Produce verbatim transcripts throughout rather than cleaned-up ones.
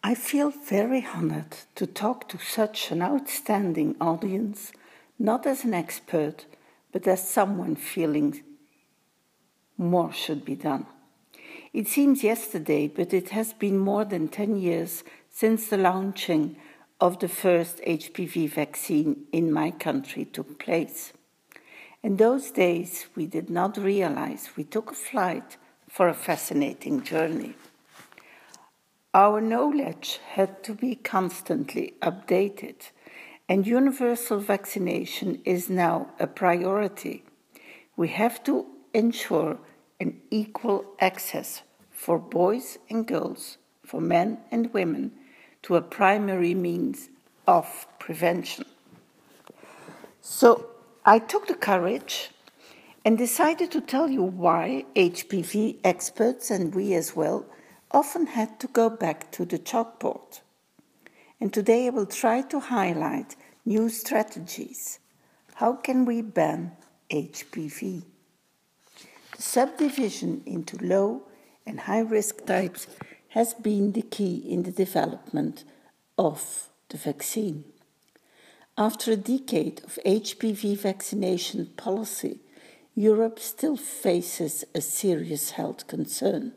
I feel very honored to talk to such an outstanding audience, not as an expert, but as someone feeling more should be done. It seems yesterday, but it has been more than ten years since the launching of the first H P V vaccine in my country took place. In those days, we did not realize we took a flight for a fascinating journey. Our knowledge had to be constantly updated, and universal vaccination is now a priority. We have to ensure an equal access for boys and girls, for men and women, to a primary means of prevention. So I took the courage and decided to tell you why H P V experts, and we as well, often had to go back to the chalkboard. And today I will try to highlight new strategies. How can we ban H P V? The subdivision into low and high risk types has been the key in the development of the vaccine. After a decade of H P V vaccination policy, Europe still faces a serious health concern.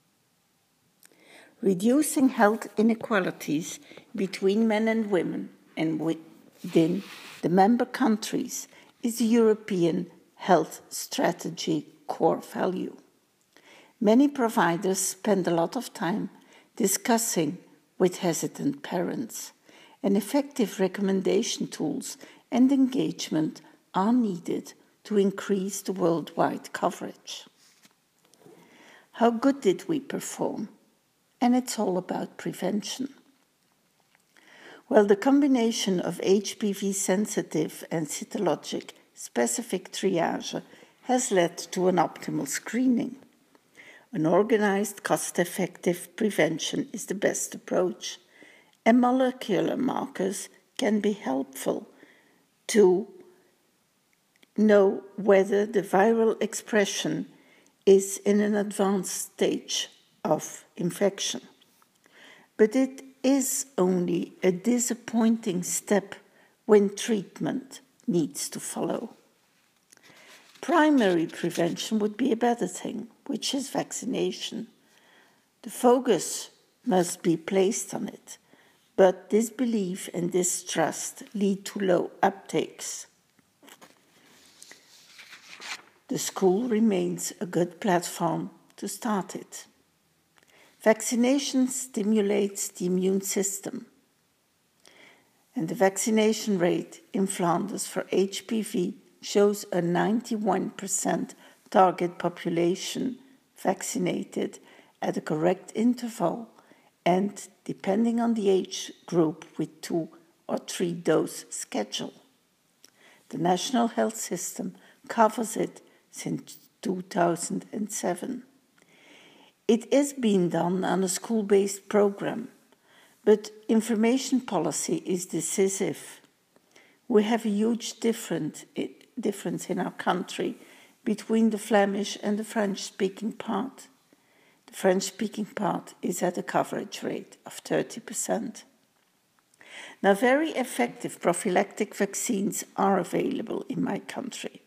Reducing health inequalities between men and women and within the member countries is the European health strategy core value. Many providers spend a lot of time discussing with hesitant parents, and effective recommendation tools and engagement are needed to increase the worldwide coverage. How good did we perform? And it's all about prevention. Well, the combination of H P V-sensitive and cytologic specific triage has led to an optimal screening. An organized, cost-effective prevention is the best approach, and molecular markers can be helpful to know whether the viral expression is in an advanced stage of infection. But it is only a disappointing step when treatment needs to follow. Primary prevention would be a better thing, which is vaccination. The focus must be placed on it, but disbelief and distrust lead to low uptakes. The school remains a good platform to start it. Vaccination stimulates the immune system, and the vaccination rate in Flanders for H P V shows a ninety-one percent target population vaccinated at a correct interval and, depending on the age group, with two or three dose schedule. The National Health System covers it since two thousand seven. It is being done on a school-based program, but information policy is decisive. We have a huge difference in our country between the Flemish and the French-speaking part. The French-speaking part is at a coverage rate of thirty percent. Now, very effective prophylactic vaccines are available in my country,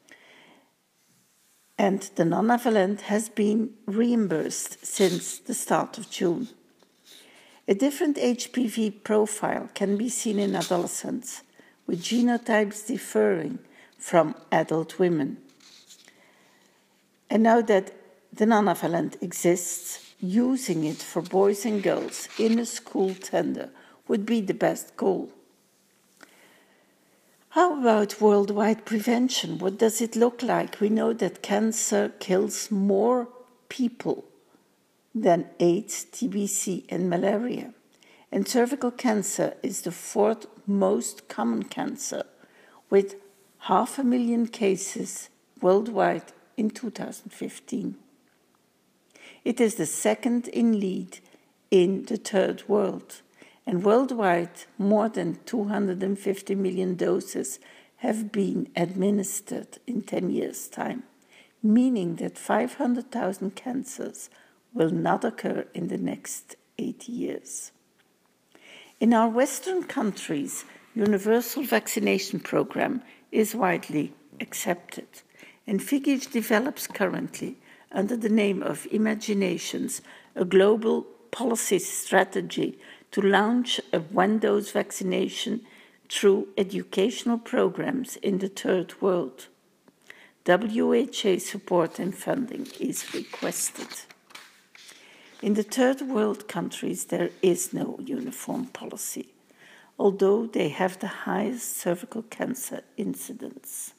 and the nonavalent has been reimbursed since the start of June. A different H P V profile can be seen in adolescents, with genotypes differing from adult women. And now that the nonavalent exists, using it for boys and girls in a school tender would be the best goal. How about worldwide prevention? What does it look like? We know that cancer kills more people than AIDS, T B C, and malaria. And cervical cancer is the fourth most common cancer, with half a million cases worldwide in two thousand fifteen. It is the second in lead in the third world. And worldwide, more than two hundred fifty million doses have been administered in ten years' time, meaning that five hundred thousand cancers will not occur in the next eighty years. In our Western countries, universal vaccination program is widely accepted, and Figge develops currently, under the name of Imaginations, a global policy strategy to launch a one-dose vaccination through educational programs in the third world. W H A support and funding is requested. In the third world countries, there is no uniform policy, although they have the highest cervical cancer incidence.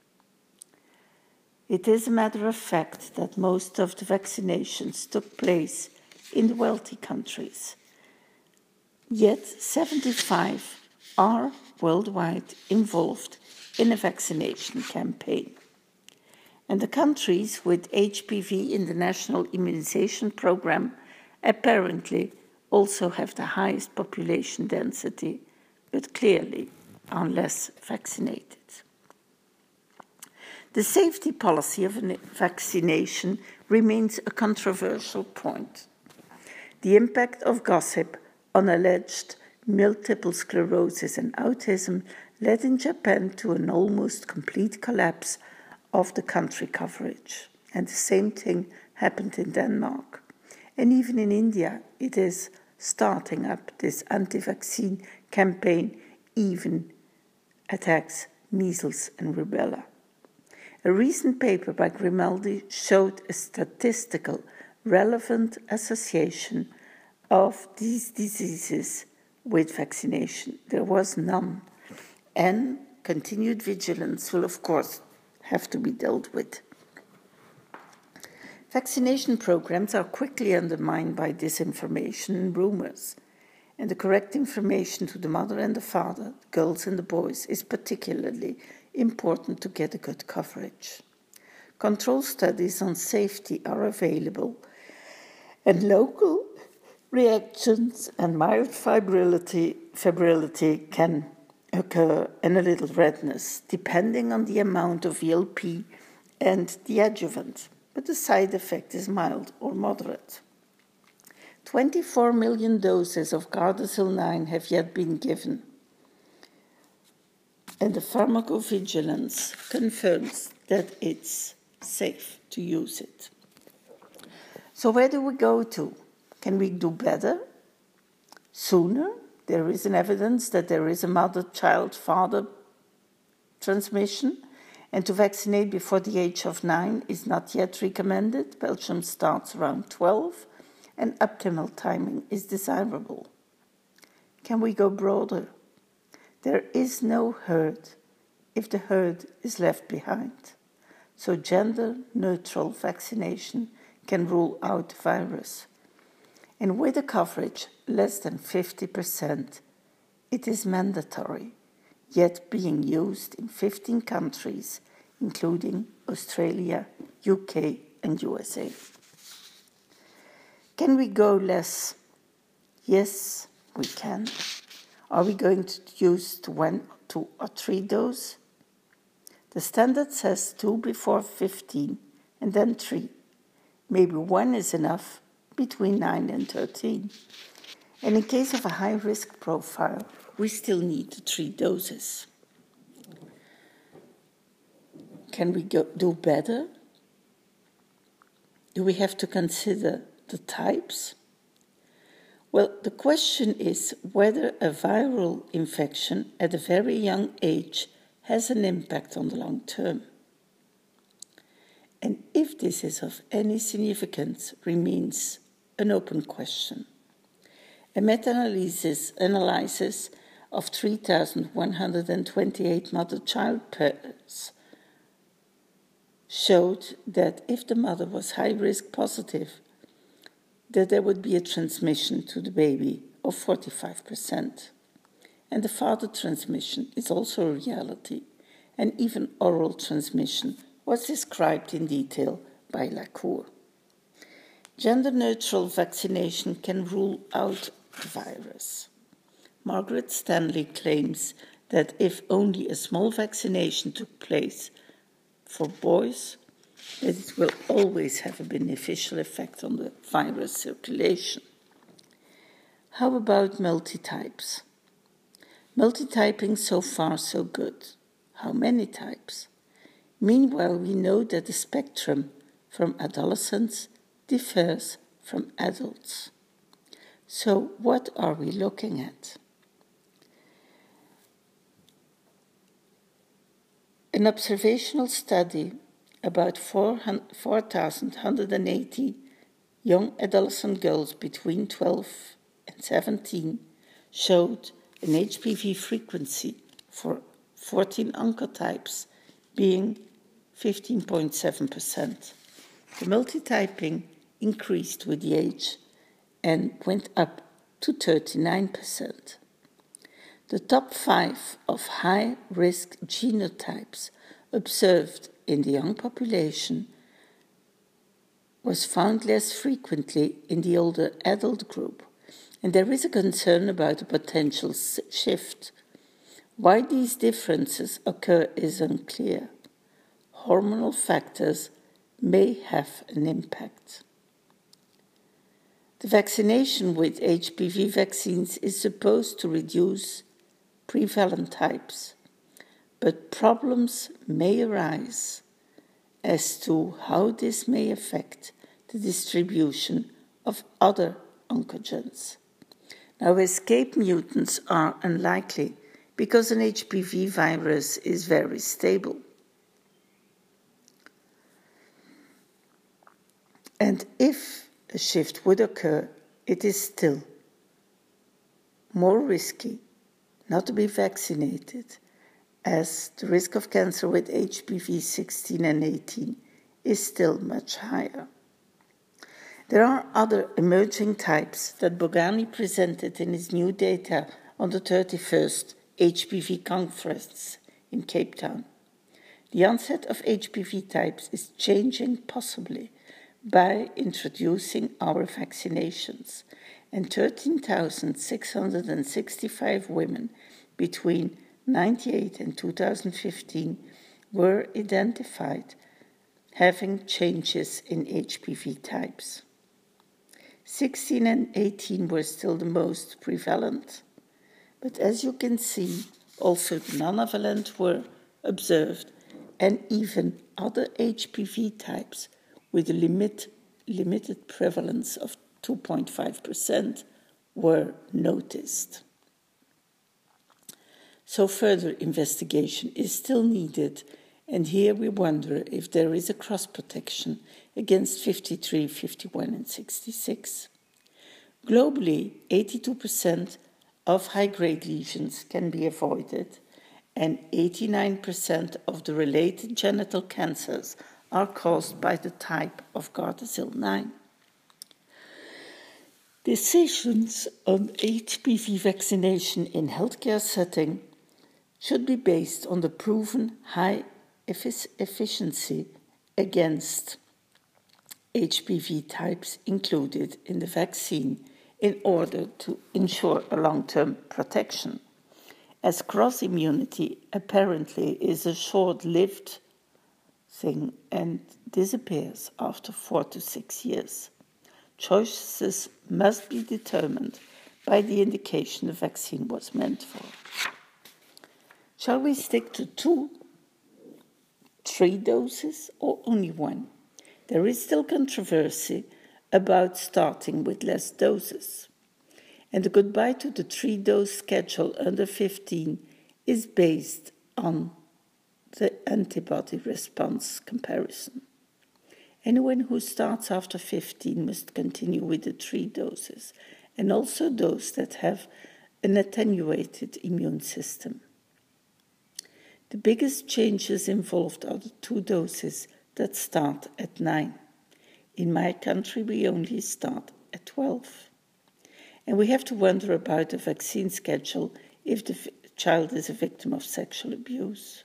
It is a matter of fact that most of the vaccinations took place in the wealthy countries, yet seventy-five are worldwide involved in a vaccination campaign. And the countries with H P V in the national immunization program apparently also have the highest population density, but clearly are less vaccinated. The safety policy of vaccination remains a controversial point. The impact of gossip on alleged multiple sclerosis and autism led in Japan to an almost complete collapse of the country coverage. And the same thing happened in Denmark. And even in India, it is starting up this anti-vaccine campaign, even attacks measles and rubella. A recent paper by Grimaldi showed a statistical relevant association of these diseases with vaccination. There was none. And continued vigilance will, of course, have to be dealt with. Vaccination programs are quickly undermined by disinformation and rumors, and the correct information to the mother and the father, the girls and the boys, is particularly important to get a good coverage. Control studies on safety are available, and local reactions and mild febrility, febrility can occur and a little redness, depending on the amount of V L P and the adjuvant, but the side effect is mild or moderate. twenty-four million doses of Gardasil nine have yet been given, and the pharmacovigilance confirms that it's safe to use it. So where do we go to? Can we do better? Sooner? There is an evidence that there is a mother-child-father transmission, and to vaccinate before the age of nine is not yet recommended. Belgium starts around twelve, and optimal timing is desirable. Can we go broader? There is no herd if the herd is left behind. So gender-neutral vaccination can rule out the virus. And with a coverage less than fifty percent, it is mandatory, yet being used in fifteen countries, including Australia, U K, and U S A. Can we go less? Yes, we can. Are we going to use one, two, or three doses? The standard says two before fifteen, and then three. Maybe one is enough between nine and thirteen. And in case of a high-risk profile, we still need three doses. Can we go, do better? Do we have to consider the types? Well, the question is whether a viral infection at a very young age has an impact on the long term. And if this is of any significance remains an open question. A meta-analysis analysis of three thousand one hundred twenty-eight mother-child pairs showed that if the mother was high-risk positive, that there would be a transmission to the baby of forty-five percent. And the father transmission is also a reality, and even oral transmission was described in detail by Lacour. Gender-neutral vaccination can rule out the virus. Margaret Stanley claims that if only a small vaccination took place for boys, that it will always have a beneficial effect on the virus circulation. How about multitypes? Multityping so far so good. How many types? Meanwhile, we know that the spectrum from adolescents differs from adults. So what are we looking at? An observational study about four thousand one hundred eighty young adolescent girls between twelve and seventeen showed an H P V frequency for fourteen oncotypes being fifteen point seven percent. The multityping increased with the age and went up to thirty-nine percent. The top five of high-risk genotypes observed in the young population was found less frequently in the older adult group, and there is a concern about a potential shift. Why these differences occur is unclear. Hormonal factors may have an impact. The vaccination with H P V vaccines is supposed to reduce prevalent types, but problems may arise as to how this may affect the distribution of other oncogenes. Now, escape mutants are unlikely because an H P V virus is very stable. And if a shift would occur, it is still more risky not to be vaccinated, as the risk of cancer with H P V sixteen and eighteen is still much higher. There are other emerging types that Bogani presented in his new data on the thirty-first H P V conference in Cape Town. The onset of H P V types is changing possibly by introducing our vaccinations, and thirteen thousand six hundred sixty-five women between ninety-eight and two thousand fifteen were identified having changes in H P V types. sixteen and eighteen were still the most prevalent, but as you can see, also the non-valent were observed, and even other H P V types with a limit, limited prevalence of two point five percent were noticed. So further investigation is still needed, and here we wonder if there is a cross-protection against fifty-three, fifty-one, and sixty-six. Globally, eighty-two percent of high-grade lesions can be avoided, and eighty-nine percent of the related genital cancers are caused by the type of Gardasil nine. Decisions on H P V vaccination in healthcare setting should be based on the proven high efficiency against H P V types included in the vaccine in order to ensure a long-term protection, as cross-immunity apparently is a short-lived thing and disappears after four to six years. Choices must be determined by the indication the vaccine was meant for. Shall we stick to two, three doses, or only one? There is still controversy about starting with less doses. And the goodbye to the three-dose schedule under fifteen is based on the antibody response comparison. Anyone who starts after fifteen must continue with the three doses, and also those that have an attenuated immune system. The biggest changes involved are the two doses that start at nine. In my country, we only start at twelve. And we have to wonder about the vaccine schedule if the child is a victim of sexual abuse.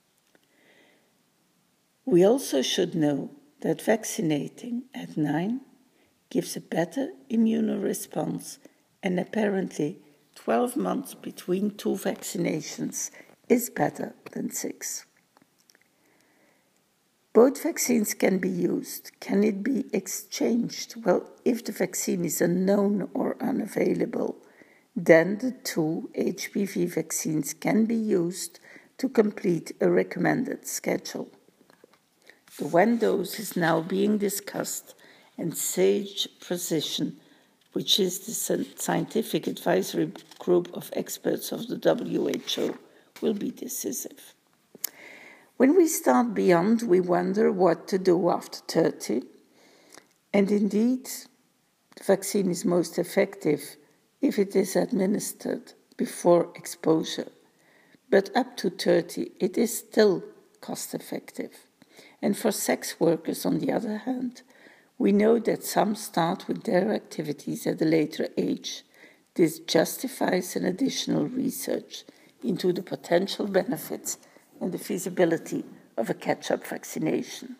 We also should know that vaccinating at nine gives a better immune response, and apparently twelve months between two vaccinations is better than six. Both vaccines can be used. Can it be exchanged? Well, if the vaccine is unknown or unavailable, then the two H P V vaccines can be used to complete a recommended schedule. The when dose is now being discussed, and SAGE Precision, which is the scientific advisory group of experts of the W H O, will be decisive. When we start beyond, we wonder what to do after thirty. And indeed, the vaccine is most effective if it is administered before exposure. But up to thirty, it is still cost-effective. And for sex workers, on the other hand, we know that some start with their activities at a later age. This justifies an additional research into the potential benefits and the feasibility of a catch-up vaccination.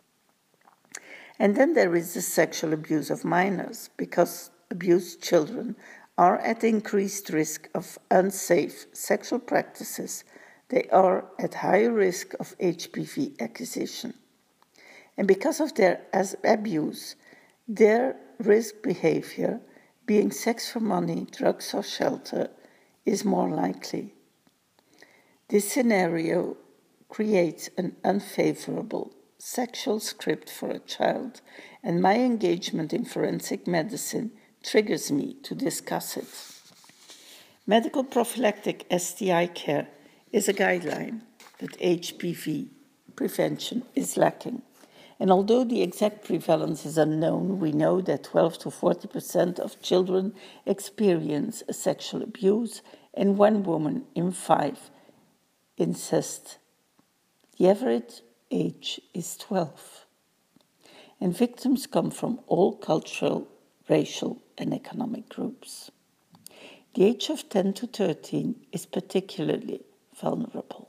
And then there is the sexual abuse of minors, because abused children are at increased risk of unsafe sexual practices. They are at higher risk of H P V acquisition. And because of their abuse, their risk behavior, being sex for money, drugs or shelter, is more likely. This scenario creates an unfavorable sexual script for a child, and my engagement in forensic medicine triggers me to discuss it. Medical prophylactic S T I care is a guideline, but H P V prevention is lacking. And although the exact prevalence is unknown, we know that twelve to forty percent of children experience a sexual abuse, and one woman in five incest. The average age is twelve. And victims come from all cultural, racial, and economic groups. The age of ten to thirteen is particularly vulnerable.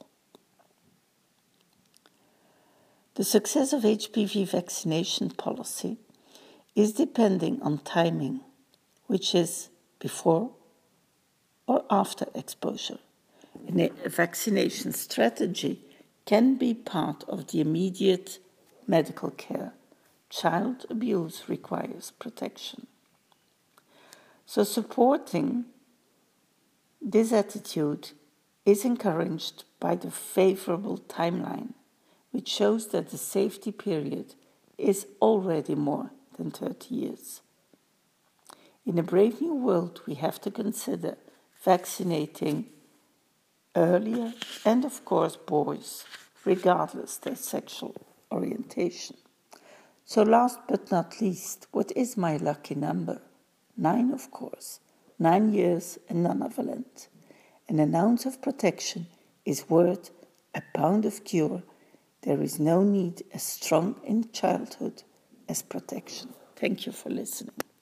The success of H P V vaccination policy is depending on timing, which is before or after exposure. And a vaccination strategy can be part of the immediate medical care. Child abuse requires protection. So supporting this attitude is encouraged by the favorable timeline, which shows that the safety period is already more than thirty years. In a brave new world, we have to consider vaccinating earlier and, of course, boys, regardless their sexual orientation. So last but not least, what is my lucky number? Nine, of course. Nine years and non-valent. And an ounce of protection is worth a pound of cure. There is no need as strong in childhood as protection. Thank you for listening.